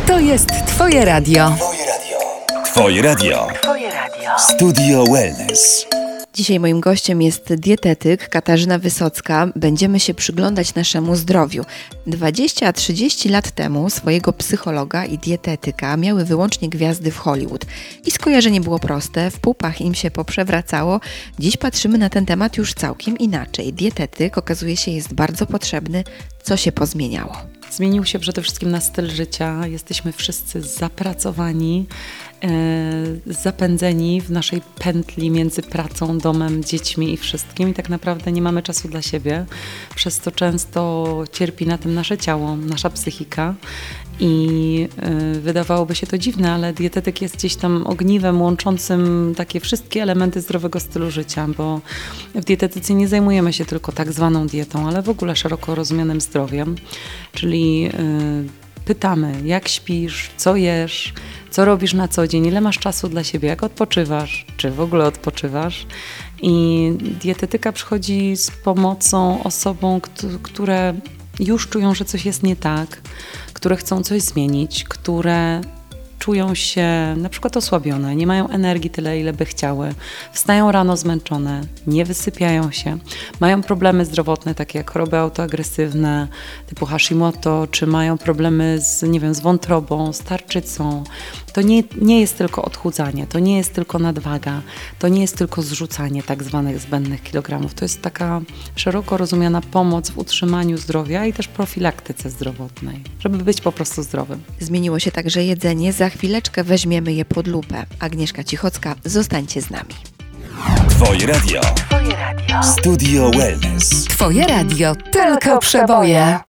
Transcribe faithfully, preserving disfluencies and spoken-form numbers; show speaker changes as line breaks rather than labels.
To jest Twoje radio.
Twoje radio. Twoje radio.
Twoje radio.
Studio Wellness.
Dzisiaj moim gościem jest dietetyk Katarzyna Wysocka. Będziemy się przyglądać naszemu zdrowiu. dwadzieścia a trzydzieści lat temu swojego psychologa i dietetyka miały wyłącznie gwiazdy w Hollywood. I skojarzenie było proste, w pupach im się poprzewracało. Dziś patrzymy na ten temat już całkiem inaczej. Dietetyk okazuje się jest bardzo potrzebny. Co się pozmieniało?
Zmienił się przede wszystkim nasz styl życia. Jesteśmy wszyscy zapracowani, e, zapędzeni w naszej pętli między pracą, domem, dziećmi i wszystkim. I tak naprawdę nie mamy czasu dla siebie. Przez to często cierpi na tym nasze ciało, nasza psychika. I y, wydawałoby się to dziwne, ale dietetyk jest gdzieś tam ogniwem łączącym takie wszystkie elementy zdrowego stylu życia, bo w dietetyce nie zajmujemy się tylko tak zwaną dietą, ale w ogóle szeroko rozumianym zdrowiem, czyli y, pytamy, jak śpisz, co jesz, co robisz na co dzień, ile masz czasu dla siebie, jak odpoczywasz, czy w ogóle odpoczywasz. I dietetyka przychodzi z pomocą osobom, które już czują, że coś jest nie tak, które chcą coś zmienić, które czują się na przykład osłabione, nie mają energii tyle, ile by chciały, wstają rano zmęczone, nie wysypiają się, mają problemy zdrowotne, takie jak choroby autoagresywne typu Hashimoto, czy mają problemy z, nie wiem, z wątrobą, z tarczycą. To nie, nie jest tylko odchudzanie, to nie jest tylko nadwaga, to nie jest tylko zrzucanie tak zwanych zbędnych kilogramów. To jest taka szeroko rozumiana pomoc w utrzymaniu zdrowia i też profilaktyce zdrowotnej, żeby być po prostu zdrowym.
Zmieniło się także jedzenie. Za chwileczkę weźmiemy je pod lupę. Agnieszka Cichocka, zostańcie z nami.
Twoje radio.
Twoje radio.
Studio Wellness.
Twoje radio. Tylko przeboje.